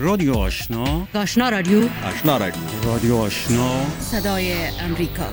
رادیو آشنا، آشنا رادیو، آشنا رادیو، رادیو آشنا، صدای امریکا.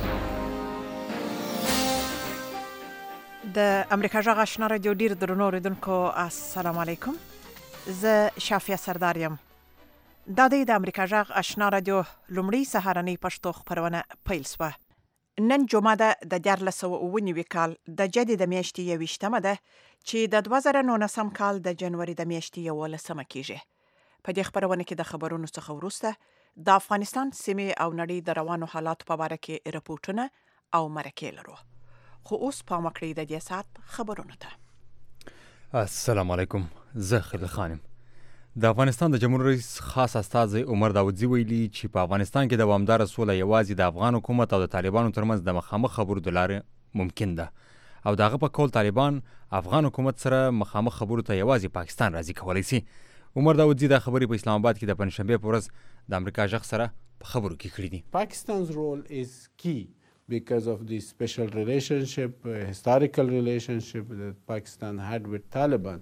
د امریکا جغ آشنا رادیو ډیر درنو اوریدونکو السلام علیکم. زه شافیه سردار یم. دا د امریکا جغ آشنا رادیو لومړی سهارنۍ پښتو خپرونه پیل شوه. نن جمعه ده د 1499 کال د جدي د میاشتې 21مه ده چې د 2019 کال د جنوري د میاشتې 11مه کیږي. په دې خبرونه کې د خبرونو څخه وروسته د افغانستان سیمې او نړۍ د روانو حالاتو په اړه کې راپورټونه او مرکې لرو. خو اوس په مکړې د دې سات خبرونه ته. السلام علیکم. زه خلیل خانم. د افغانستان د جمهور رئیس خاص استازی عمر داودزی ویلي چې په افغانستان کې دوامداره سوله یوازې د افغان حکومت او د طالبانو ترمنځ د مخامخ خبرو د لارې ممکن ده او دغه په قول طالبان افغان حکومت سره مخامخ خبرو ته یوازې پاکستان راضي کولی شي. عمر داودزی د خبرې په اسلام آباد کې د پنځشنبې په ورځ د امریکا جغ سره په خبرو کې کړي دي. Pakistan's role is key because of the special relationship, historical relationship that Pakistan had with Taliban.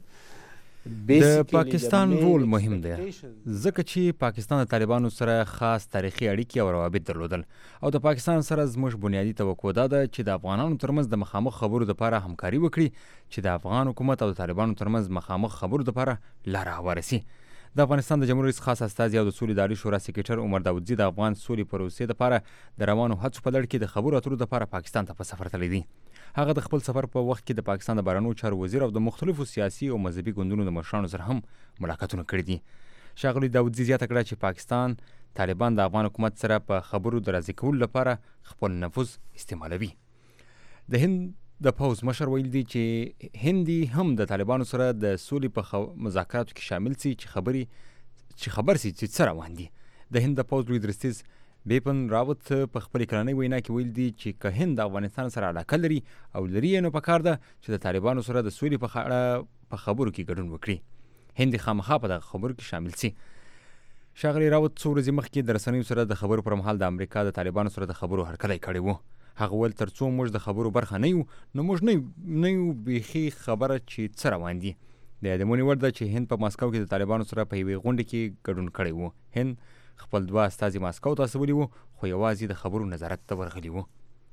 د پاکستان رول مهم دی ځکه چې پاکستان د طالبانو سره خاص تاریخي اړیکې او روابط درلودل او د پاکستان سره زموږ بنیادی توقع ده چې د افغانانو ترمنځ د مخامخ خبرو لپاره همکاري وکړي چې د افغان حکومت او د طالبانو ترمنځ مخامخ خبرو لپاره لار هواره شي. د افغانستان د جمهور رئیس خاص استازی او د سولې اداري شورا سکرټر عمر داودزی د افغان سولې پروسې لپاره د روانو هڅو په لړ کې د خبرو اترو لپاره پاکستان ته په سفر تللی دی. هغه د خپل سفر په وخت کې د پاکستان د بهرنیو چارو وزیر او د مختلفو سیاسي او مذهبي ګوندونو د مشرانو سره هم ملاقاتونه کړي دي. ښاغلي داودزی زیاته کړه چې پاکستان طالبان د افغان حکومت سره په خبرو د راضي کولو لپاره خپل نفوذ استعمالوي. د هند د پوز مشر ویل دی چې هندي هم د طالبانو سره د سولې په مذاکراتو کې شامل سي چې خبر سي چې څه روان دي. د هند د پوز لوی درستیز بیپن راوت په خپل کلنۍ وینا کې ویل دی چې که هند د افغانستان سره علاقه لري او لري نو پکار ده چې د طالبانو سره د سولې په خبرو کې ګډون وکړي. هند خامخا په دغه خبرو کې شامل سي. ښاغلي راوت څو ورځې مخکې د رسنیو سره د خبرو پر مهال د امریکا د طالبانو سره د خبرو هرکلی کړی و. هغه ویل تر څو موږ د خبرو برخه نه یو نو موږ نه یو بیخي خبره چې څه روان دي. د یادونې وړ ده چې هند په ماسکو کې د طالبانو سره په یوې غونډه کې ګډون کړی و. هند خپل 2 استازي ماسکو ته استولی وو خو یوازې د خبرو نظارت ته ورغلي وو.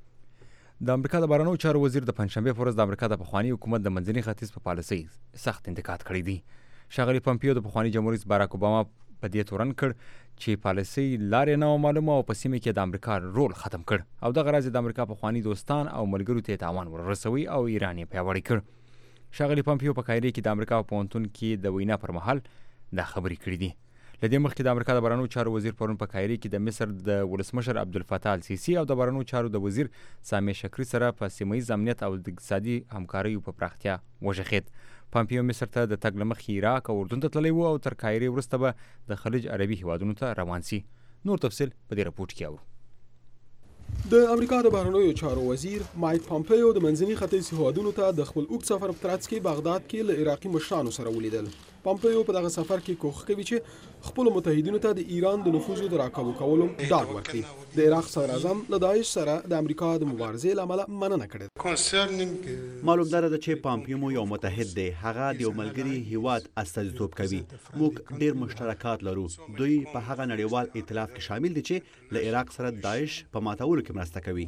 د امریکا د بهرنیو چارو وزیر د پنځشنبې په ورځ د امریکا د پخواني حکومت د منځني ختیځ په پالیسۍ سخت انتقاد کړی دی. ښاغلي پمپیو د پخواني جمهور رئیس باراک اوباما په دې تورن کړ چې پالیسۍ لارې نه معلومه او په سیمه کې د امریکا رول ختم کړ او دغه راز د امریکا پخواني دوستان او ملګرو ته تاوان ورسوي او ایران یې پیاوړی کړ. ښاغلي پمپیو په کایرو کې د امریکا په پوهنتون کې د وینا پر مهال دا خبرې کړې دي. لدې مخکې د امریکا د بهرنیو چارو وزیر پرون په کایرو کې د مصر د ولسمشر عبدالفتاح السیسی او د بهرنیو چارو د وزیر سامح شکری سره په سیمه ییز امنیت او د اقتصادي همکاریو په پراختیا وژغېد. پمپیو مصر ته د تګ له مخکې عراق او اردن ته تللی و او تر کایرو وروسته به د خلیج عربي هیوادونو ته روان سي. نور تفصیل په دې راپورټ کې اورو. د امریکا د بهرنیو چارو وزیر مایک پامپیو د منځني ختیځ هیوادونو ته د خپل اوږد سفر په ترڅ کې بغداد کې له عراقي مشرانو سره ولیدل. پامپیو په دغه سفر کې کوښښ کوي چې خپل متحدینو ته د ایران د نفوذ د راکابو کولو ډاډ ورکړي. د عراق صدر اعظم له داعش سره د امریکا د مبارزې له امله مننه کړې. معلوم ده چې پامپیو مو یو متحد دی. هغه د یو ملګري هیواد استازیتوب کوي. موږ ډېر مشترکات لرو. دوی په هغه نړیوال ائتلاف کې شامل دي چې له عراق سره داعش په ماتولو کې مرسته کوي.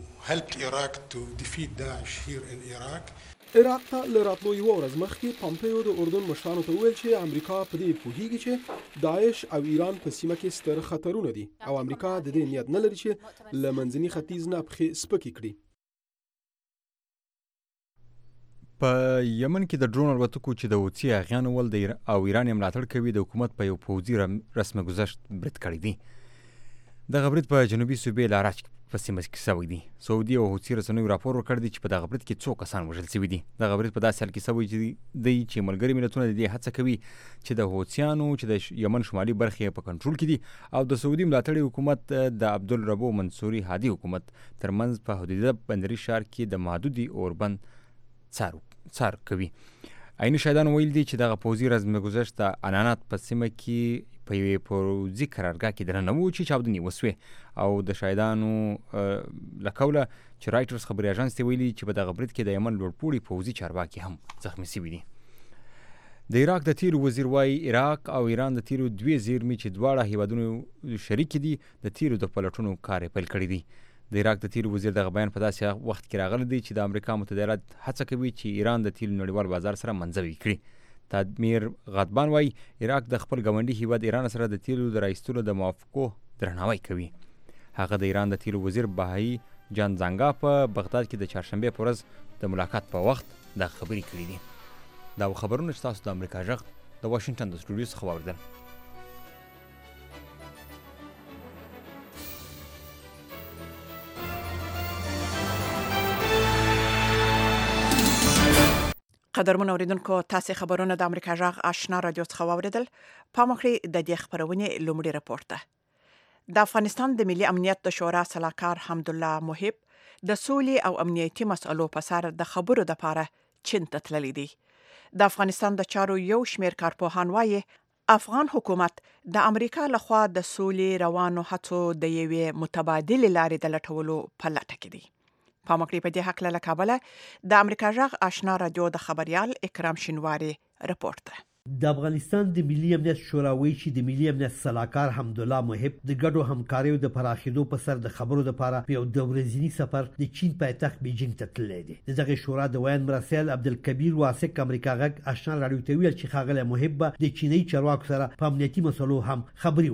عراق ته له راتلو یوه ورځ مخکې پامپیو د اردن مشرانو ته وویل چې امریکا په دې پوهیږي چې داعش او ایران په سیمه کې ستر خطرونه دي او امریکا د دې نیت نه لري چې له منځني ختیځ نه پښې سپکې کړي. په یمن کې د ډرون الوتکو چې د حوثي اغیانو ول او ایران یې ملاتړ کوي د حکومت په یو پوځي رسم ګذشت برید کړی دی. دغه برید په جنوبي صوبې لاراج په سیمه کې شوی دی. سعودي او حوثي رسنیو راپور ورکړ دی چې په دغه برید کې 2 کسان وژل شوي دي. دغه برید په داسې حال کې شوی دی چې ملګري ملتونه د دې هڅه کوي چې د حوثیانو چې د یمن شمالي برخې په کنټرول کې دي او د سعودي ملاتړي حکومت د عبدالربو منصوري هادي حکومت ترمنځ په حدوده بندري ښار کې د محدودي اوربند څار کوي. عیني شاهدان ویل دي چې دغه پوځي رزم گذشت د انانات په سیمه کې په یوې پوځي قرارګاه کې دننه و چې چاودنې وسوې او د شاهدانو له قوله چې رایټرز خبري اژانس ته ویلي چې په دغه برید کې د یمن لوړپوړي پوځي چارواکي هم زخمي شوي دي. د عراق د تیلو وزیر وايي عراق او ایران د تیلو دوی زیرمې چې دواړه هیوادونو شریک دي د تیلو د پلټونو کار پیل کړی دی. د عراق د تیلو وزیر دغه بیان په داسې وخت کې راغلی دی چې د امریکا متحده ایالات هڅه کوي چې ایران د تیلو نړیوال بازار سره منځوي کړي. تادمیر غضبان وايي عراق د خپل ګاونډي هیواد ایران سره د تیلو د رایستلو د موافقو درناوی کوي. هغه د ایران د تیلو وزیر بهائی جان زانګا په بغداد کې د چهارشنبه په ورځ د ملاقات په وخت د خبرې کړې دي. دا خبرونه چې تاسو د امریکا غږ د واشنگټن د سټوډیو څخه واوریدل. قدرمن اوریدونکو تاسو خبرونه د امریکا غږ آشنا رادیو څخه واوریدل. پامخري د دې خبرونه لومړی راپور ده. د افغانستان د ملي امنیت د شورا سلاکار حمدالله محب د سولې او امنیتي مسئلو په سر د خبرو د پاره چین ته تللی دی. د افغانستان د چارو یو شمېر کارپوهان وایي افغان حکومت د امریکا لخوا د سولې روانو هڅو د یوې متبادل لارې د لټولو په لټه کې دی. پامکړی په دې حق له کابل د امریکا غږ آشنا رادیو د خبريال اکرام شینواری رپورت ده. د افغانستان د ملي امنیت شورا وایي چې د ملي امنیت سلاکار حمدالله محب د ګډو همکاریو د پراخېدو په سر د خبرو لپاره په یو د ورځني سفر د چین پایتخت بیجینګ ته تللی دی. دغه شورا د ویان مرسل عبدالکبیر واسق امریکا غږ آشنا رادیو ته ویل چې ښاغلی محب د چینی چارواکو سره په امنیتي مسلو هم خبرې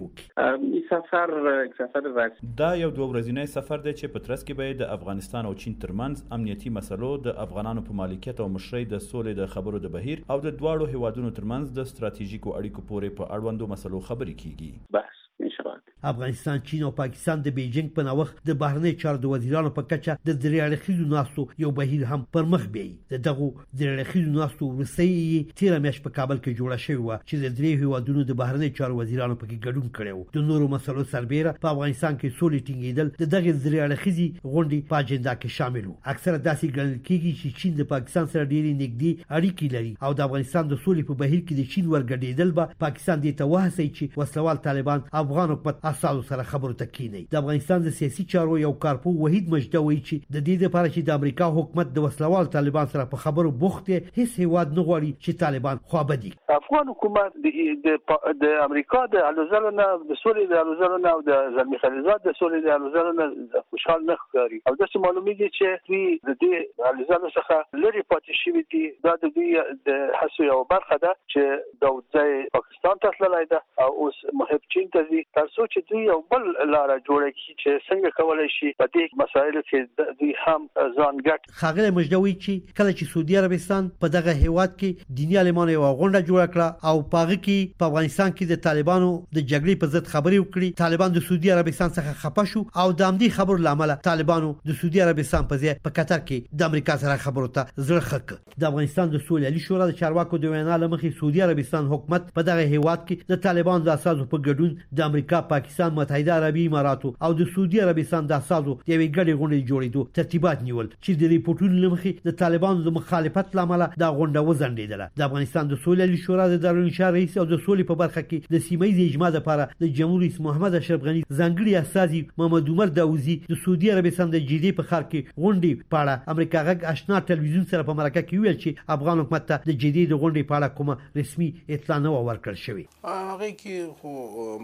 وکړي. دا یو دوه ورځنی سفر دی چې په ترڅ کې به د افغانستان او چین ترمنځ امنیتي مسلو د افغانانو په مالکیت او مشرۍ د سولې د خبرو د بهیر او د دواړو هیوادونو ترمنځ د ستراتیژیکو اړیکو پورې په اړوندو مسلو خبرې کیږي. افغانستان، چین او پاکستان د بیجینګ په نوښت د بهرنی چارو د وزیرانو په کچه د درې اړخیزو ناستو یو بهیر هم پر مخ بیایي. دغه درې اړخیزو ناستو وروستۍ 13 میاشتې په کابل کې جوړه شوې وه چې د درې هیوادونو د بهرنی چارو وزیرانو پکې ګډون کړی و. د نورو مسلو سربیره په افغانستان کې سولې ټینګېدل د دغه درې اړخیزې غونډې په اجنډا کې شامل وو. اکثره داسې ګڼل کېږي چې چین د پاکستان سره ډېرې نږدې اړیکې لري او د افغانستان د سولې په بهیر کې د چین ورګډېدل به پاکستان دې ته وهڅوي چې وسلوال طالبان افغان حکومت اساسو سره خبرو ته کینی. د افغانستان د سیاسي چارو یو کارپو وحید مجده وایي چې د دې لپاره چې د امریکا حکومت د وسلوال طالبان سره په خبرو بوخت دی، هیڅ هیواد نه غواړي چې طالبان خوابدي. افغان حکومت د امریکا د الوزلو نه د سولې د الوزلو نه او د زلمی خلیزات د سولې د الوزلو نه خوشحال نه ښکاري او داسې معلومیږي چې دوی د دې الوزلو څخه لري پاتې شوي دي. دا د دوی د هڅو یو برخه ده چې داودزی پاکستان ته تللی ده او اوس محب چین ته ځي تر څو چې دوی یو بل لاره جوړه کړي چې څنګه کولای شي په دې مسایلو کې دوی هم ځان ګټ. ښاغلی مجدوي چې کله چې سعودي عربستان په دغه هیواد کې دیني عالمانو یو غونډه جوړه کړه او په هغه کې په افغانستان کې د طالبانو د جګړې په ضد خبرې وکړي، طالبان د سعودي عربستان څخه خپه شو او د همدې خبرو له امله طالبانو د سعودي عربستان په ځای په قطر کې د امریکا سره خبرو ته زړه ښه کړ. د افغانستان د سولې علي شورا د چارواکو د وینا له مخې سعودي عربستان حکومت په دغه هیواد کې د طالبانو د اساسو په ګډون د امریکا، پاکستان، متحده عربي اماراتو او د سعودي عربستان د اساسو د یوې ګډې غونډې جوړېدو ترتیبات نیول چې د ریپورتونو له مخې د طالبانو د مخالفت له امله دا غونډه وځنډېدله. د افغانستان د سولې علي شورا د دارالانشا رئیس او د سولې په برخه کې د سیمه ییز اجماع لپاره د جمهور رئیس محمد اشرف غني ځانګړي استازي محمد عمر داوودزي د سعودي عربستان د جدي په ښار کې غونډې په اړه امریکا غږ آشنا ټلویزیون سره په مرکه کې ویل چې افغان حکومت ته د جدي د غونډې په اړه کومه رسمي اطلاع نه ورکړل شوې. هغه کې خو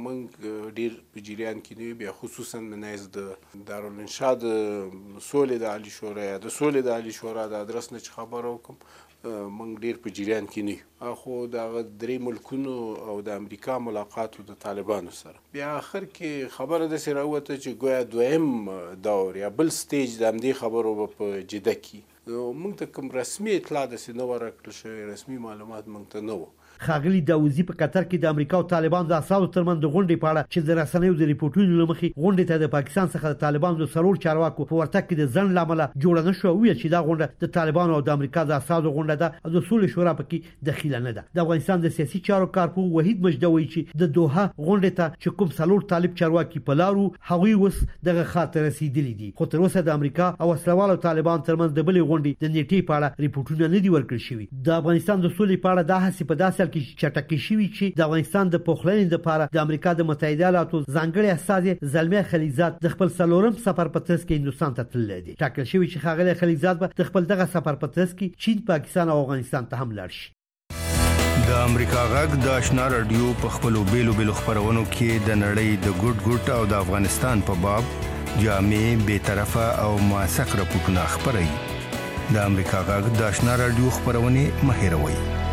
موږ ډیر په جریان کې نه بیا خصوصا منایز د دارالانشا د سولې د علي شورا یا د سولې د علي شورا د ادرس نه خبرو کوم موږ ډیر په جریان کې نه خو د درې ملکونو او د امریکا ملاقات د طالبانو سره بیا اخر کې خبره د سره وته چې ګویا دویم دور یا بل سټیج د همدې خبرو په جده کې موږ ته کوم رسمي اطلاع د سینه ورکړل شوی رسمي معلومات موږ ته نه و. ښاغلي داوودزي په قطر کې د امریکا او طالبانو د اساسو ترمنځ د غونډې په اړه چې د رسنیو د ریپورتونو له مخې غونډې ته د پاکستان څخه د طالبانو د څلور چارواکو په ورتګ کې د ځنډ له امله جوړه نه شوه ویل چې دا غونډه د طالبانو او د امریکا د اساسو غونډه ده او د سولې شورا پکې دخیله نه ده. د افغانستان د سیاسي چارو کارپو وحید مجده وایي چې د دوحه غونډې ته چې کوم څلور طالب چارواکي په لارو هغوی اوس دغه خاطر رسیدلی دي خو تر اوسه د امریکا او وسلوالو طالبان ترمنځ د بلې غونډې د نیټې په اړه ریپورتونه نه دي ورکړل شوي. د افغانستان د سولې په اړه دا هڅې په داسې حال کې چټکې شوي چې د افغانستان د پخلنې لپاره د امریکا د متحده ایالاتو ځانګړي استازي زلمی خلیزات د خپل څلورم سفر په ترڅ کې هندوستان ته تللی دی. ټاکل شوی چې ښاغلی خلیزات به د خپل دغه سفر په ترڅ کې چین، پاکستان او افغانستان ته هم لاړ شي. د امریکا غږ د آشنا رادیو په خپلو بیلو خپرونو کې د نړۍ د ګډ او د افغانستان په باب جامع بے طرفه او موثق راپورټونه خپروي. د امریکا غږ د آشنا رادیو خپرونه مهیروي.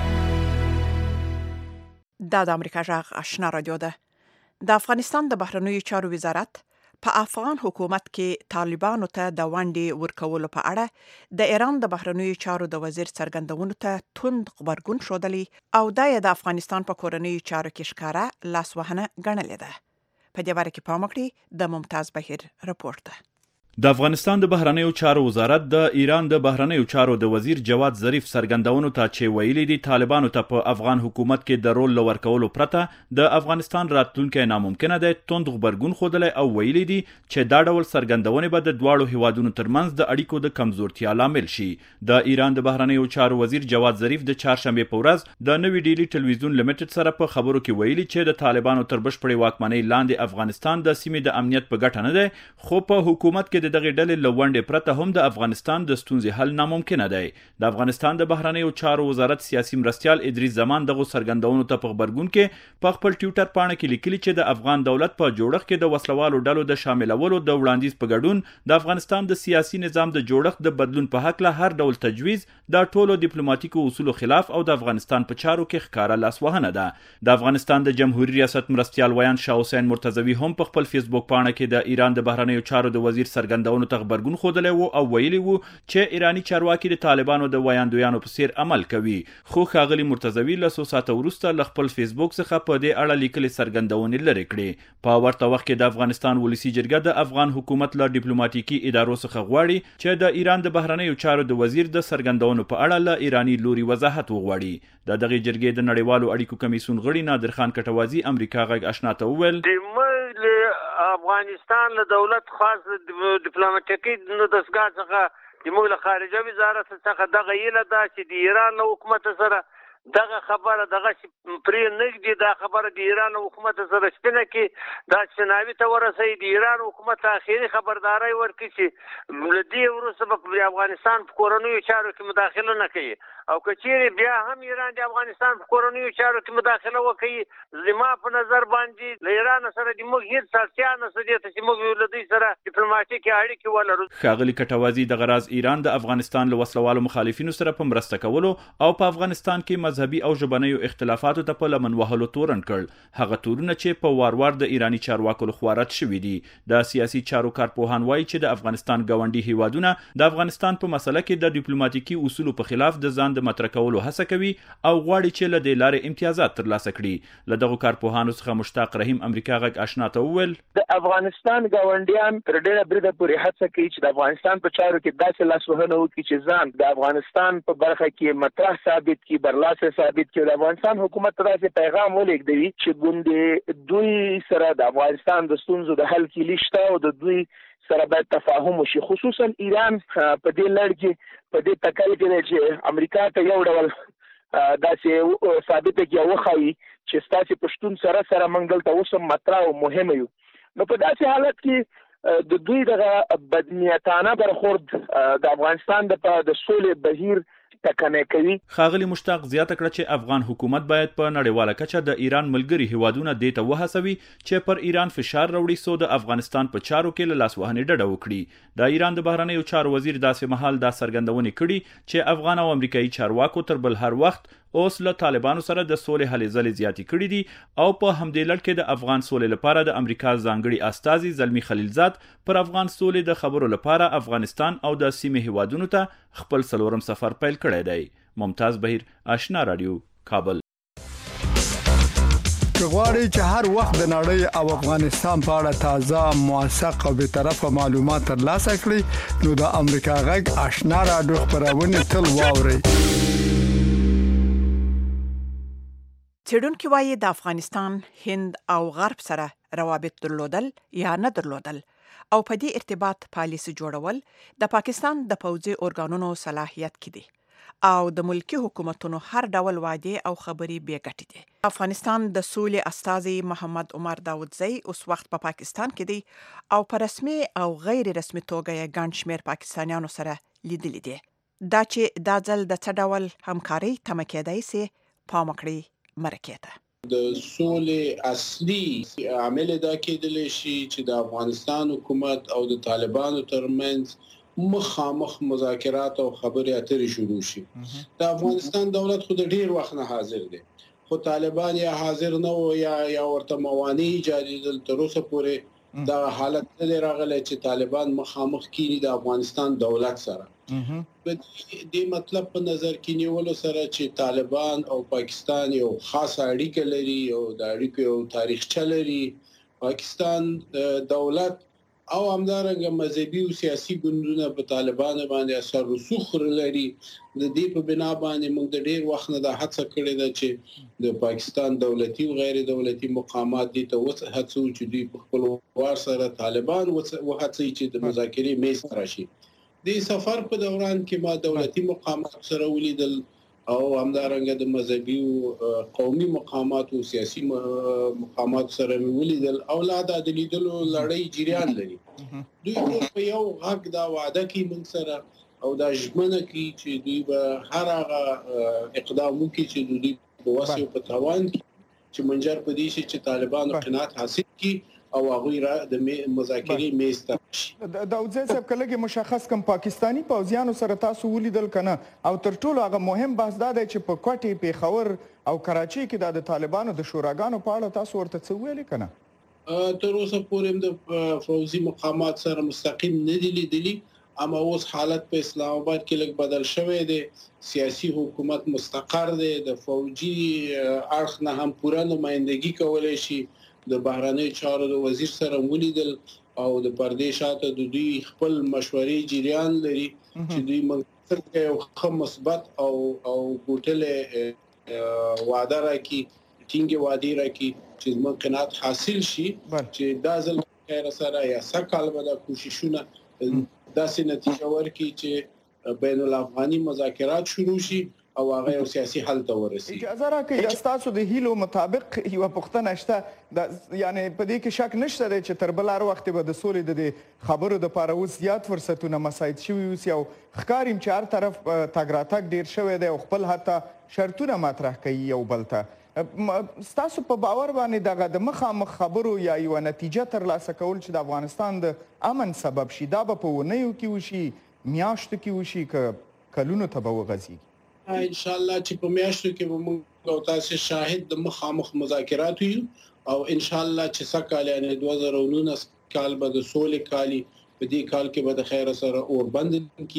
د امریکا غږ آشنا رادیو ده. د افغانستان د بهرنیو چارو وزارت په افغان حکومت کې طالبانو ته د ونډې ورکولو په اړه د ایران د بهرنیو چارو د وزیر څرګندونو ته توند غبرګون ښودلی او د افغانستان په کورنیو چارو کې ښکاره لاسوهنه ګڼلې ده. په دې باره کې پام وکړئ. د ممتاز بهیر رپورټ ده. د افغانستان د بهرنیو چارو وزارت د ایران د بهرنیو چارو د وزیر جواد ظریف څرګندونو ته چې ویلي دي طالبانو ته په افغان حکومت کې د رول ورکولو پرته د افغانستان راتلونکی ناممکنه دی، توند غبرګون ښودلی او ویلي دي چې دا ډول څرګندونې به د دواړو هیوادونو ترمنځ د اړیکو د کمزورتیا لامل شي. د ایران د بهرنیو چارو وزیر جواد ظریف د چهارشنبې په ورځ د نوي ډیلی ټلویزیون لیمیټډ سره په خبرو کې ویلي چې د طالبانو تر بشپړې واکمنۍ لاندې افغانستان د سیمې د امنیت په ګټه نه دی، خو په حکومت کې د دغه ډلې له ونډې پرته هم د افغانستان د ستونزې حل ناممکنه دی. د افغانستان د بهرنیو چارو وزارت سیاسي مرستیال ادریس زمان دغه څرګندونو ته په خبرګون کې په خپل ټویټر پاڼه کې لیکلي چې د افغان دولت په جوړښت کې د وسلوالو ډلو د شاملولو د وړاندیز په ګډون د افغانستان د سیاسي نظام د جوړښت د بدلون په هکله هر ډول تجویز د ټولو ډیپلوماټیکو اصولو خلاف او د افغانستان په چارو کې ښکاره لاسوهنه ده. د افغانستان د جمهوریت ریاست مرستیال ویان شاه حسین مرتضوی هم په خپل فیسبوک پاڼه کې د ایران د بهرنیو چارو د وزیر څرګندونو ته خبرګون ښودلی و او ویلي وو چې ایرانی چارواکي د طالبانو د ویاندویانو په څیر عمل کوي. خو ښاغلي مرتضوی له څو ساعته وروسته له خپل فیسبوک څخه په دې اړه لیکلي څرګندونې لرې کړې. په ورته وخت کې د افغانستان ولسي جرګه د افغان حکومت له ډیپلوماټیکي ادارو څخه غواړي چې د ایران د بهرنیو چارو د وزیر د څرګندونو په اړه له ایرانی لوري وضاحت وغواړي. د دغه جرګې د نړیوالو اړیکو کمیسیون غړي نادر خان کټوازی امریکا غږ آشنا ته وویل افغانستان له دولت خاص ډیپلوماټیکي دستګاه څخه د موږ له خارجه وزارت څخه دغه ایله ده چې د ایران له حکومت سره دغه خبره دغه پرې نږدې دا خبره د ایران حکومت سره شپنه کې دا چناوي ته ورسوي. د ایران حکومت اخیری خبرداري ورکړي چې له دې وروسته په افغانستان په کورنیو چارو کې مداخله نه کوي او که چیرې بیا هم ایران د افغانستان په کورنیو چارو کې مداخله وکړي زما په نظر باندې له ایران سره د موږ هیڅ اړتیا نشته چې موږ له دوی سره ډیپلوماټیکي اړیکې ولرو. ښاغلي کټوازی دغه راز ایران د افغانستان له وسلوالو مخالفینو سره په مرسته کولو او په افغانستان کې مذهبي او ژبنیو اختلافاتو ته په لمن وهلو تورن کړ. هغه تورونه چې په وار د ایرانی چارواکو لخوا رد شوي دي. د سیاسي چارو کارپوهان وایي چې د افغانستان ګاونډي هیوادونه د افغانستان په مسله کې د ډیپلوماټیکي اصولو په خلاف د ځان د مطرح کولو هڅه کوي او غواړي چې له دې لارې امتیازات ترلاسه کړي. له دغو کارپوهانو څخه مشتاق رحیم امریکا غږ آشنا ته وویل د افغانستان ګاونډیان تر ډېره بریده پورې هڅه کوي چې د افغانستان په چارو کې داسې لاسوهنه وکړي چې ځان د افغانستان په برخه کې مطرح ثابت کړي، برلاسه ثابت کړي. د افغانستان حکومت ته داسې پیغام ولېږدوي چې ګوندې دوی سره د افغانستان د ستونزو د حل کیلي شته او د دوی سره باید تفاهم وشي. خصوصا ایران په دې لړ کې په دې تکل کې چې امریکا ته یو ډول داسې ثابته کې وښایي چې ستاسې پښتون سره موږ دلته اوس هم مطرح او مهمه یو. نو په داسې حالت کې د دوی دغه بدنیتانه برخورد د افغانستان د سولې بهیر ټکنی کوي. ښاغلي مشتاق زیاته کړه چې افغان حکومت باید په نړیواله کچه د ایران ملګري هیوادونه دې ته وهڅوي چې پر ایران فشار راوړي څو د افغانستان په چارو کې له لاسوهنې ډډه وکړي. د ایران د بهرنیو چارو وزیر داسې مهال دا څرګندونې کړي چې افغان او امریکایي چارواکو تر بل هر وخت اوس له طالبانو سره د سولې هلې ځلې زیاتې کړي دي او په همدې لړ کې د افغان سولې لپاره د امریکا ځانګړي استازي زلمی خلیلزاد پر افغان سولې د خبرو لپاره افغانستان او د سیمې هیوادونو ته خپل څلورم سفر پیل کړی دی. ممتاز بهیر آشنا رادیو کابل. غواړئ چې هر وخت د نړۍ او افغانستان په اړه تازه موثق او بی‌طرفه معلومات ترلاسه کړئ نو د امریکا غږ آشنا رادیو خبرونه تل واورئ. څېړونکي وایي د افغانستان، هند او غرب سره روابط درلودل یا نه درلودل او په دې ارتباط پالیسي جوړول د پاکستان د پوځي ارګانونو صلاحیت کې دي او د ملکی حکومتونو هر ډول وعده او خبري بې ګټې دي. افغانستان د سولې استازي محمد عمر داودزی اوس وخت په پاکستان کې دی او په رسمي او غیر رسمي توګه یې ګڼ شمېر پاکستانیانو سره لیدلي دي. دا چې دا ځل د څه ډول همکارۍ تمه کېدای سي پام کړی مرکه ته. د سولې اصلي عامل دا کېدل شي چې د افغانستان حکومت او د طالبانو ترمنځ مخامخ مذاکرات او خبرې اترې شروع شي. د افغانستان دولت خو د ډیر وخت نه حاضر دی، خو طالبان یا حاضر نه و یا ورته موانع ایجادېدل. تر اوسه پورې دا حالت نه راغلی چې طالبان مخامخ کینی د افغانستان دولت سره. د مطلب په نظر کې نیولو سره چې طالبان او پاکستان یو خاص اړیکه لري او د اړیکو یو تاریخچه لري. پاکستان دولت او همدارنګه مذهبي او سیاسي ګوندونه په طالبانو باندې اثر رسوخ لري. د دې په بنا باندې موږ د ډیر وخت نه د هڅه کړې ده چې د پاکستان دولتي او غیر دولتي مقامات دي ته هڅو چې دوی په خپل وار سره طالبان وهڅي چې د مذاکرې میز راشي. د سفر په دوران کې ما دولتي مقامات سره ولیدل او همدارنګه د مذهبي او قومي مقامات او سیاسي مقامات سره ولیدل او لا د لیدلو لړۍ جریان لري. دوی په یو غږ دا وعده کوي موږ سره او دا ژمنه کوي چې دوی به هر هغه اقدام وکړي چې دوی په وس او په توان کې چې منجر په دې شي چې طالبان قناعت حاصل کړي او هغه را د مذاکرې میز ته شي. داود زید صاحب کله مشخص کم پاکستانی پوځیانو سره تاسو ولیدل کنه او تر ټولو هغه مهم بحث دا دی چې په کوټې پیښور او کراچي کې د طالبانو د شوراګانو په اړه تاسو ورته څه ویل کنه؟ تر اوسه پورې د فوزي مقامات سره مستقیم نه دي لیدلي، اما اوس حالت په اسلام آباد کې لږ بدل شوی دی. سیاسي حکومت مستقر دی، د فوجي اړخ نه هم پوره نمائندګي کولای شي. د بهرنی چارو د وزیر سره ولیدل او د پردې شاته د دوی خپل مشورې جریان لري چې دوی موږ یو ښه مثبت او ګوټلې وعده راکړي، ټینګې وعدې راکړي چې موږ قناعت حاصل شي چې دا ځل خیر سره یا سکهال به دا کوششونه داسې نتیجه ورکړي چې بین الافغاني مذاکرات شروع شي او هغه یو سیاسي حل ته ورسیږي. اجازه راکړئ د تاسو د هیلو مطابق یو پوښتنه شته، یعنی په دې کې شک نشته دی چې تر بل هر وخت به د سولې د خبرو د پاره اوس زیات فرصتونه مساعد شوي اوس یو ښکاریم چې هر طرف تګ راتګ ډیر شوی دی او خپل حتی شرطونه مطرح کوي یو بل ته. ستاسو په باور باندې دغه د مخامخ خبرو یا یو نتیجه ترلاسه کول چې د افغانستان د امن سبب شي دا به په ونیو کې وشي، میاشتو کې وشي، که کلونو ته به وغځېږي؟ ان شاء الله چې په میاشتو کې به موږ او تاسو شاهد د مخامخ مذاکرات یو او ان شاء الله چې سکهال یعنی 2019 کال به د سولې کالي په دې کال کې به د خیر سره اوربند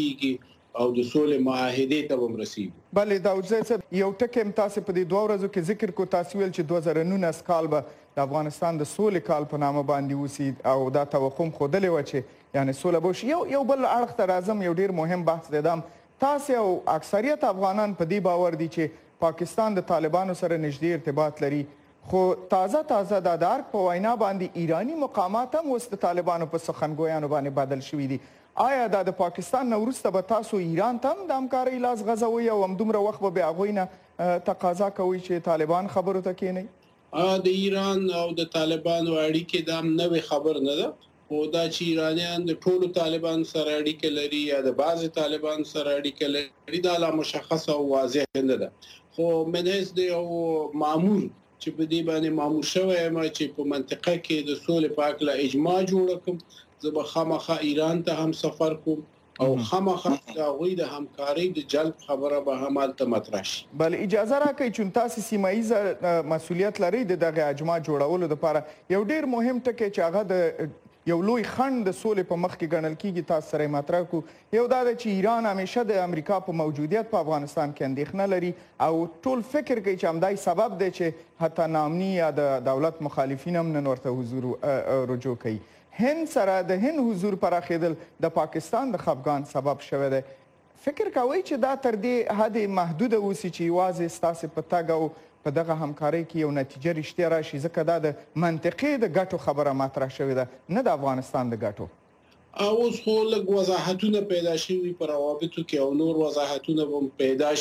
کیږي او د سولې معاهدې ته به رسیږي. بله داود زید صاحب یو ټکی تاسو په دې 2 ورځو کې ذکر کو، تاسو ویل چې 2019 کال به د افغانستان د سولې کال په نامه باندې وسی او دا توقع خودلې و چې یعنی سوله به شي. یو بل اړخ ته راځم، یو ډیر مهم بحث دی دا تاسو او اکثریت افغانان په دې باور دي چې پاکستان د طالبانو سره نږدې ارتباط لري، خو تازه د ارګ په وینا باندې ایرانی مقامات هم اوس د طالبانو په سخنګویانو باندې بدل شوي دي. آیا د پاکستان نه وروسته به تاسو ایران ته هم د همکارۍ لاس غځوئ او همدومره وخت به د هغوی نه تقاضا کوئ چې طالبان خبرو ته کښېنئ؟ د ایران او د طالبانو اړیکې دا نوې خبر نه ده، او دا چې ایرانیان د ټولو طالبان سره اړیکه لري یا د بعضي طالبان سره اړیکه لري دا لا مشخصه او واضح نه ده. خو منځ د یو مامور چې په دې باندې مامور شوی ما چې په منطقه کې د سولې په اړه اجماع جوړ کړم، زه به خامخا ایران ته هم سفر کوم او خامخا د هغوی د همکارۍ د جلب خبره به هم هلته مطرح شي. بله اجازه راکړئ چې تاسو سیمه ییزه مسؤلیت لرئ د دغه اجماع جوړولو دپاره یو ډیر مهم ټکی چې هغه د یو لوی خنډ د سولې په مخ کې ګڼل کېږي تاسو سره یې مطرح کړو، یو دا ده چې ایران همیشه د امریکا په موجودیت په افغانستان کې اندېښنه لري او ټول فکر کوي چې همدای سبب دی چې حتی نامني یا د دولت مخالفین هم نن ورته حضور رجوع کوي. هند سره د هند حضور پراخېدل د پاکستان د خفګان سبب شوی دی. فکر کوئ چې دا تر دې حد محدوده اوسي چې یوازې ستاسې په تګ او په دغه همکارۍ کې یو نتیجه رښتیا راشي، ځکه دا د منطقې د ګټو خبره مطرح شوې ده نه د افغانستان د ګټو؟ اوس خو لږ وضاحتونه پیدا شوي په روابطو کې او نور وضاحتونه به پیدا شي،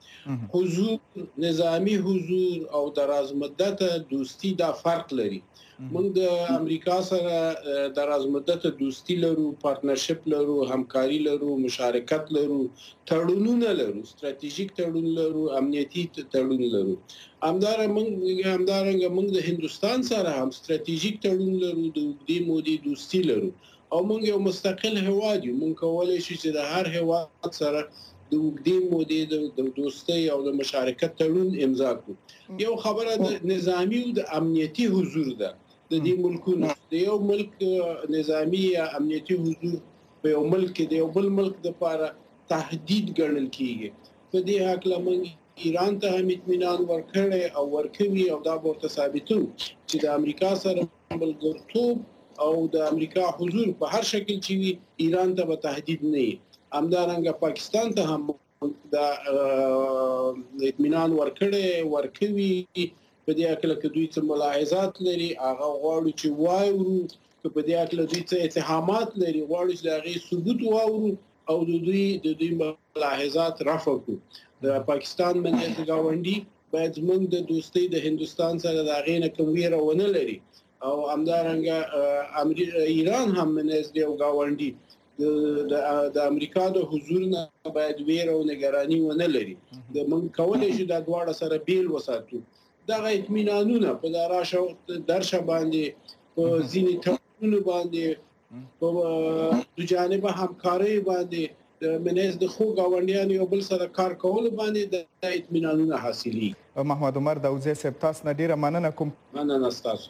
حضور نظامی حضور او درازمدته دوستی دا فرق لري. موږ د امریکا سره درازمدته دوستی لرو، پارتنرشپ لرو، همکاري لرو، مشارکت لرو، تړونونه لرو، ستراتیژیک تړون لرو، امنیتي تړون لرو. همدارنګه موږ د هندستان سره هم ستراتیژیک تړون لرو، د اوږدې مودې دوستی لرو او موږ یو مستقل هیواد یو. موږ کولی شو چې د هر هیواد سره د اوږدې مودې د دوستۍ او د مشارکت تړون امضا کړو. یو خبره د نظامی او د امنیتي حضور ده. د دې ملکونو د یو ملک نظامی یا امنیتي حضور په یو ملک کې د یو بل ملک لپاره تهدید ګڼل کیږي. په دې حق لمن ایران ته هم اطمینان ورکړي او ورکوي او دا ورته ثابتو چې د امریکا سره ملګرتوب او د امریکا حضور په هر شکل چې وي ایران ته به تهدید نه وي. همدارنګه پاکستان ته هم دا اطمینان ورکوي. په دې اړه کې دوی څه ملاحظات لري هغه غواړي چې واورو، که په دې اړه دوی څه اتهامات لري غواړي چې هغه ثبوت واورو او د دوی ملاحظات رفع کړو. د پاکستان منځ گاونډي باید موږ د دوستۍ د هندستان سره د هغې نه کوم ویره ونه لري او همدارنګه ایران هم منځ یو گاونډي د امریکا د حضور نه باید ویره او نگرانی ونه لري. موږ کولی شو دا دواړه سره بیل وساتو. دغه اطمینانونه په درشه باندې په ځینې تړونونو باندې په دو جانبه همکارۍ باندې د منځ د خو ګاونډیانو یو بل سره کار کول باندې د اطمینانونه حاصلي. محمد عمر داوودزی صاحب تاسو نه ډیره مننه کوم. مننه ستاسو.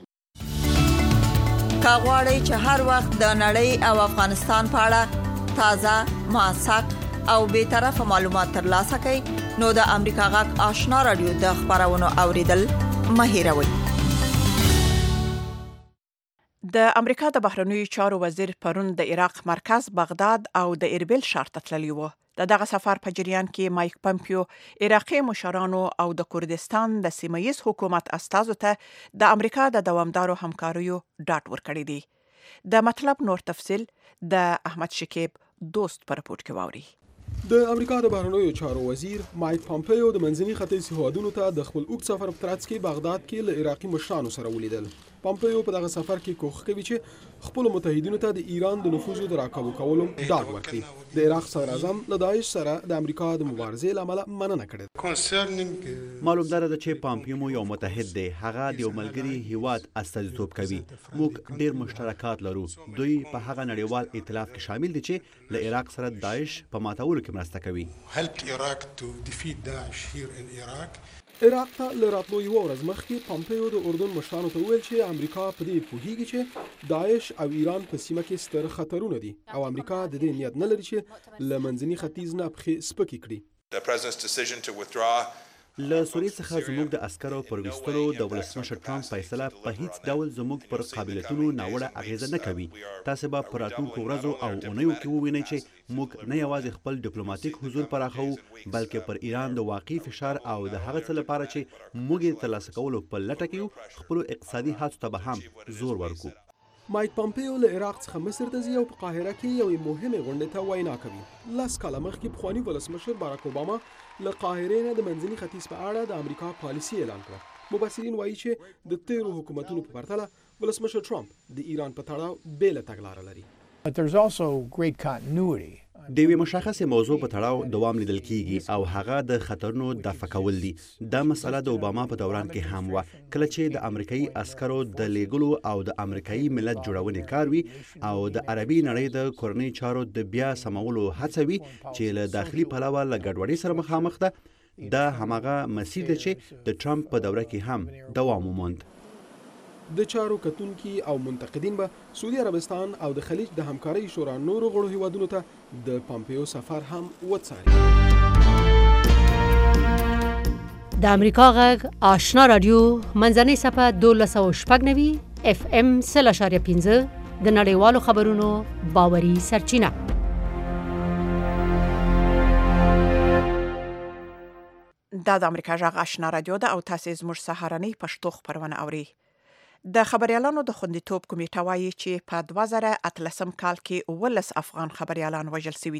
کاغوري چې هر وخت د نړۍ او افغانستان په اړه تازه، موثق او به طرفه معلومات ترلاسه کړئ نو د امریکا غږ آشنا رادیو د خبرونو اوریدل مه هیروئ. د امریکا د بهرنیو چارو وزیر پرون د عراق مرکز بغداد او د اربیل ښار ته تللی و. دغه سفر په جریان کې مایک پمپیو عراقي مشرانو او د کردستان د سیمه‌ییز حکومت استازو ته د امریکا د دوامدارو همکاریو ډاډ ورکړی دی. د مطلب نور تفصیل د احمد شکیب دوست پر رپورټ کې واوري. د امریکا د بهرنیو چارو وزیر مایک پامپیو د منځني ختیځ هیوادونو ته د خپل اوږد سفر په ترڅ کې بغداد کې له عراقي مشرانو سره ولیدل. پامپیو په دغه سفر کې کوښښ کوي چې خپل متحدینو ته د ایران د نفوذ د راکابو کولو ډاډ ورکړي. د عراق صدر اعظم له داعش سره د امریکا د مبارزې لامل مننه کړې. معلوم ده چې پامپیو یو متحد دی، هغه د یو ملګري هیواد استازیتوب کوي. موږ ډیر مشترکات لرو. دوی په هغه نړیوال ائتلاف کې شامل دي چې له عراق سره داعش په ماتولو کې مرسته کوي. عراق ته له راتلو یوه ورځ مخکې پامپیو د اردن مشرانو ته وویل چې امریکا په دې پوهیږي چې داعش او ایران په سیمه کې ستر خطرونه دي او امریکا د دې نیت نه لري چې له منځني ختیځ نه پښې سپکې کړي. له سوریې څخه زموږ د عسکرو پر ویستلو د ولسمشر ټرمپ فیصله په هیڅ ډول زموږ پر قابلیتونو ناوړه اغیزه نه کوي. تاسو به په راتلونکو ورځو او اونیو کې ووینئ چې موږ نه یوازې خپل ډیپلوماټیک حضور پراخوو بلکې پر ایران د واقعي فشار او د هغه څه لپاره چې موږ یې ترلاسه کولو په لټه کې یو خپلو اقتصادي هڅو ته به هم زور ورکو. مایک پامپیو له عراق څخه مصر ته ځي او په قاهره کې یوې مهمې غونډې ته وینا کوي. 10 کاله مخکې پخواني ولسمشر باراک اوباما له قاهرې نه د منځني ختیځ په اړه د امریکا پالیسي اعلان کړه. مبصرین وایي چې د تیرو حکومتونو په پرتله ولسمشر ټرمپ د ایران په تړاو بیله تګلاره لري. د یوې مشخصې موضوع په تړاو دوام لیدل کیږي او هغه د خطرونو دفع کول دي. دا مسله د اوباما په دوران کې هم وه، کله چې د امریکایي عسکرو د لیږلو او د امریکایي ملت جوړونې کار وي او د عربي نړۍ د کورنۍ چارو د بیا سمولو هڅه وي چې له داخلي پلوه له ګډوډۍ سره مخامخ ده. دا هماغه مسیر دی چې د ټرمپ په دوره کې هم دوام وموند. د چارو کتونکي او منتقدین به سعودي عربستان او د خلیج د همکارۍ شورا نورو غړو هیوادونو ته د پامپیو سفر هم وڅاري. د امریکا غږ آشنا رادیو منځنۍ صفحه 1290 FM 0.5 د نړیوالو خبرونو باوري سرچینه. دا د امریکا غږ آشنا رادیو ده او تاسو زموږ سهارنۍ پښتو خبرونه اورئ. د خبريالانو د خوندیتوب کمیټه وایي چې په 2018 کال کې 19 افغان خبريالان وژل شوي دي.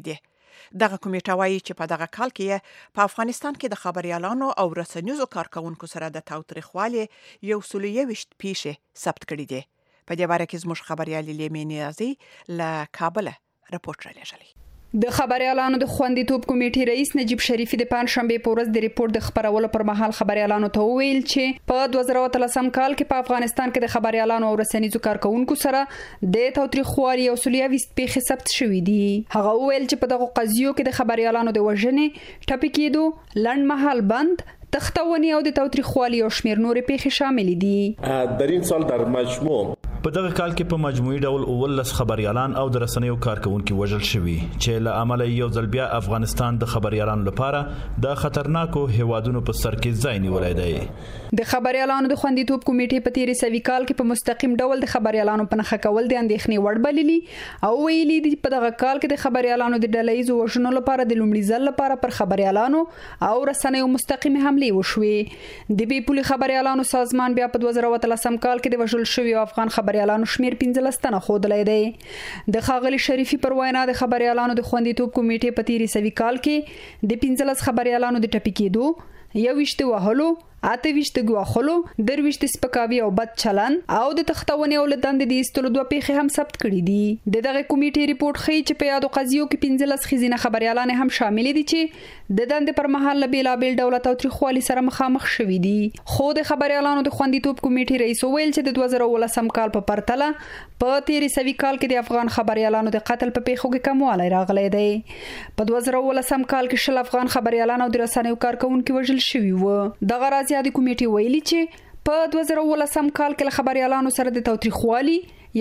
دغه کمیټه وایي چې په دغه کال کې په افغانستان کې د خبريالانو او رسنیزو کارکونکو سره د تاوتریخوالي 121 پیښې ثبت کړي دي. په دې باره کې زموږ خبريال لیمې نیازي له کابل راپورټ راغلی. د خبريالانو د خوندیتوب کمیټې رئیس نجیب شریفي د پنځشنبه په ورځ د ریپورت د خبرولو پر مهال خبريالانو ته وویل چې په 2013 کال کې په افغانستان کې د خبريالانو او رسنیزو کارکونکو سره د تاوتریخوالي 121 پیښې ثبت شوې دي. هغه وویل چې په دغه قضیو کې د خبريالانو د وژنې، ټپي کېدو، لنډ مهال بند، تختونی او د تاوتریخوالي او شمیر نورې پیښې شامل دي. در این سال در مجموع په دغه کال کې په مجموعي ډول 19 خبريالان او د رسنیو کارکونکو وژل شوي چې له عمل یو ځل بیا افغانستان د خبريالانو لپاره د خطرناکو هیوادونو په سر کې ځای نیولای دی. د خبريالانو د خوندیتوب کمیټې په تیرې سوي کال کې په مستقیم ډول د خبريالانو په نخښه کول د اندېښنې وړ بللي او ویلي دي په دغه کال کې د خبريالانو د ډلهیزو وژنو لپاره د لومړي ځل لپاره پر خبريالانو او رسنیو مستقیم حمله وشوې. د بي پولي خبريالانو سازمان بیا په 2013 کال کې د وژل شوي افغان خبريالانو شمیر 15 تنه خودلای دی. د خاغلی شریفي پر وینا د خبريالانو د خوندیتوب کمیټې په تیرې سوي کال کې د 15 خبريالانو د ټپي کېدو، 21 وهلو، 28 ګواخلو، 23 سپکاوي او بد چلن او د تختونې او لدند د ایستلو دوه پیښې هم ثبت کړي دي. د دغه کمیټې ریپورت ښیي چې په یادو قضیو کې 15 خزینه خبريالان هم شامل دي چې د دند پر مهال له بیلابل دولت او تاریخوالي سره مخامخ شوي دي. خو د خبريالانو د خوندیتوب کمیټې رئیس ویل چې د 2019 کال په پرتله په تیرې سوي کال کې د افغان خبريالانو د قتل په پیښو کې کموالی راغلی دی. په 2019 کال کې 10 افغان خبريالان او د رسنیو کارکونکو وژل شوي وو. دغه راز د کمیټې ویلي چې په 2019 کال کې خبريالانو سره د تاوتریخوالي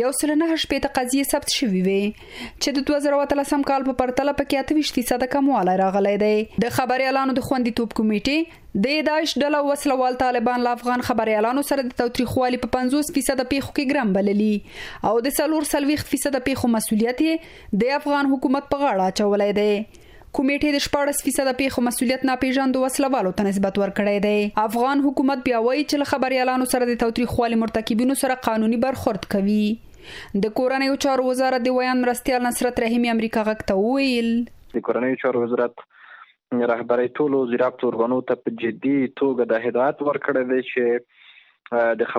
109 قضیې ثبت شوي وي چې د 2013 کال په پرتله په 28% کموالی راغلی دی. د خبريالانو د خوندیتوب کمیټې د داعش ډله وسلوال طالبان له افغان خبريالانو سره د تاوتریخوالي په 50% پیښو کې ګرم بللي او د 40% پیښو مسولیت د افغان حکومت په غاړه اچولی دی. کمیټې د 14% پیښو مسولیت ناپېژاندو وسلوالو ته نسبت ورکړی دی. افغان حکومت بیا وایي چې له خبريالانو سره د تاوتریخوالي مرتکبینو سره قانوني برخورد کوي. د کورنیو چارو وزارت د ویان مرستیال نصرت رحیمی امریکا غږ ته وویل د کورنیو چارو وزارت رهبری ټولو وزارت ارګانو ته په جدي توګه د هدایت ورکړی دی چې د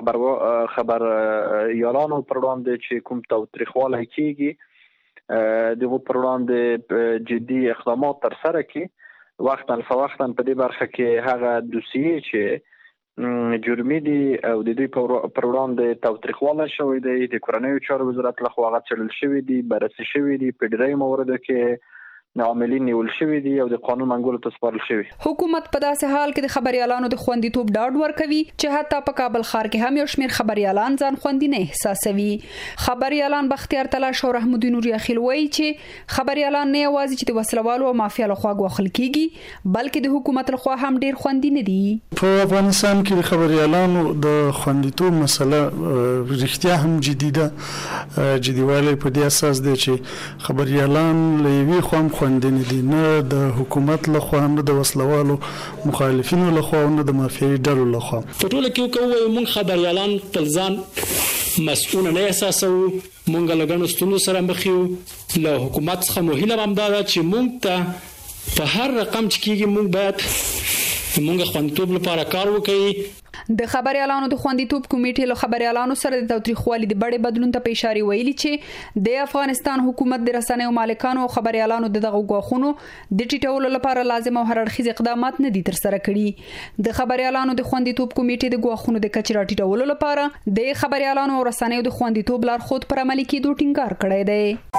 خبريالانو پر وړاندې چې کوم تاوتریخوالی کیږي دغه پر وړاندې جدي اقدامات تر سره کړي. وختاً فوختاً په دې برخه کې هغه دوسیې چې جرمي دي او د دوی پر وړاندې تاوتریخوالی شوی دی د کورنیو چارو وزارت لخوا هغه څېړل شوي دي، بررسي شوي دي، په ډېرو موردو کې عاملین نیول شوي دي او د قانون منګولو ته سپارل شوي. حکومت په داسې حال کې د خبريالانو د خوندیتوب ډاډ ورکوي چې حتی په کابل ښار کې هم یو شمېر خبريالان ځان خوندي نه احساسوي. خبريالان بختیار تلاش او رحمدین نوري خیل وایي چې خبريالان نه یوازې چې د وسلوالو او مافیا لخوا ګواښل کیږي بلکې د حکومت لخوا هم ډیر خوندي نه دي. په افغانستان کې د خبريالانو د خوندیتوب مسله رښتیا هم جدي ده. جديوالی په دې اساس دی چې خبريالان له یوې خوا خوندنه دي، نه د حکومت لخوا، نه د وسلوالو مخالفینو لخوا، نه د مافیایي ډلو لخوا. په ټوله کې کوم مونږ خبريالان تلزان مسؤل نه احساسو، مونږ لګنو ستونو سره مخ یو. له حکومت څخه مو هیله هم ده چې مونږ ته په هر رقم چې کیږي مونږ باید مونږ خوندیتوب لپاره کار وکړي. د خبريالانو د خوندیتوب کمیټې له خبريالانو سره د تاوتریخوالي د بڑې بدلون ته په اشاره ویلي چې د افغانستان حکومت د رسنیو مالکانو او خبريالانو دغه غواخونو د ټیټولو لپاره لازم او هر اړخیز اقدامات نه دي تر سره کړي. د خبريالانو د خوندیتوب کمیټې د غواخونو د کچرا ټیټولو لپاره د خبريالانو او رسنیو د خوندیتوب لارښود پر عملي کېدو ټینګار کړی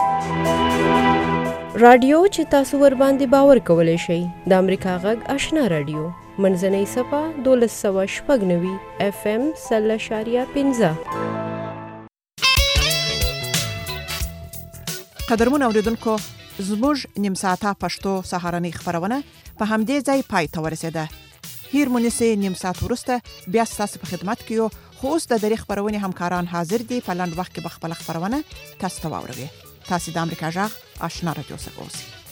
دی. رادیو چې تاسو ور باندې باور کولای شئ د امریکا غږ آشنا رادیو منځنۍ صفه 1290 FM 0.15. قدرمن اوریدونکو زموږ نیم ساعته پښتو سهارنۍ خبرونه په همدې ځای پای ته ورسېده. هیر مونږه نیم ساعت ورسته بیا تاسو په خدمت کې یو. خو اوس د دری خبرونه همکاران حاضر دي په لاند وخت کې بخپل خبرونه تاسو ته واوروي. تاسو د امریکا غږ آشنا رادیو څخه اوسئ.